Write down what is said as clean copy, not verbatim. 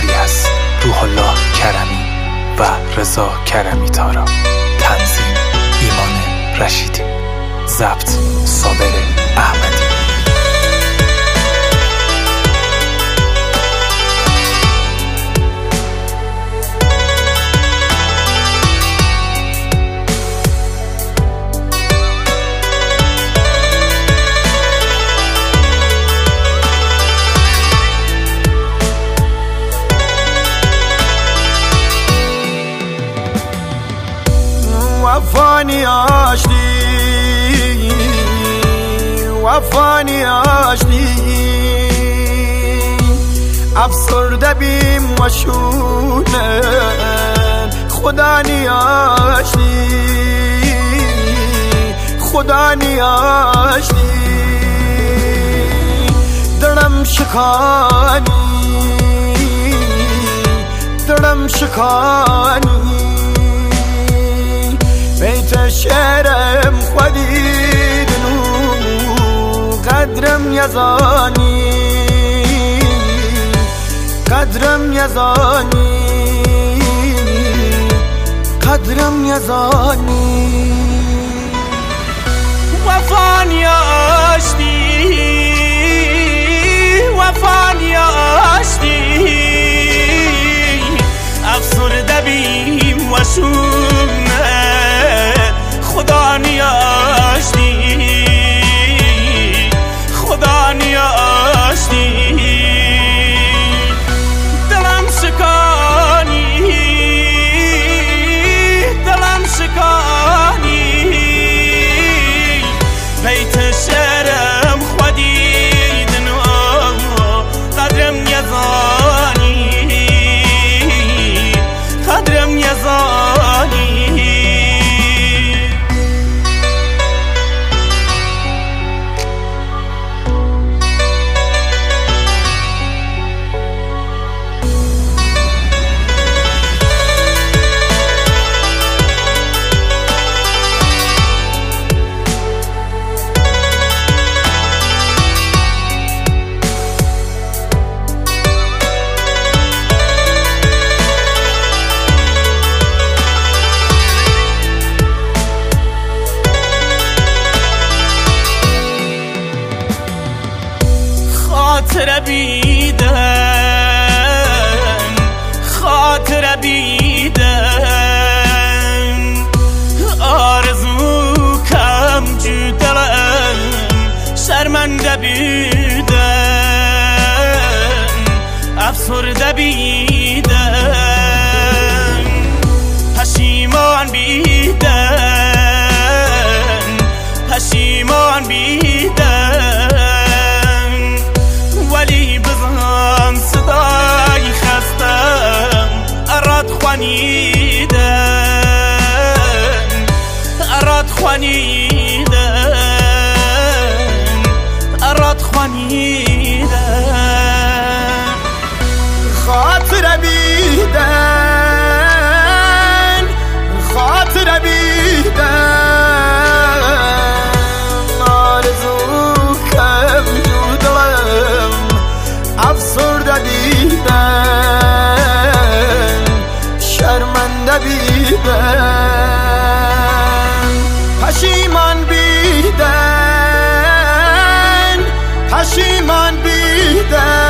کاری از روح الله کرمی و رضا کرمی تارا. تنظیم ایمان رشیدی. ضبط صابر احمدی. وفانی آشتی افسرده بیم و شونه خدا نیاشتی دلم شکانی بیت شعرم خودیدنو قدرم یزانی وفانی آشتی افسرده بیم و شونه خدا نیاشتی دلم شکانی بیت شعرم خودیدن قدرم یزانی خاطر بیدن آرزو کم جدلم شرمنده بیدن افسرده بیدن پشیمان بیدن ولی بزن صدای خستم اراد خوانیدن خاطر بیدن آرزو کم جودم افسرده بیدن شرمنده بیدن پشیمان بیدن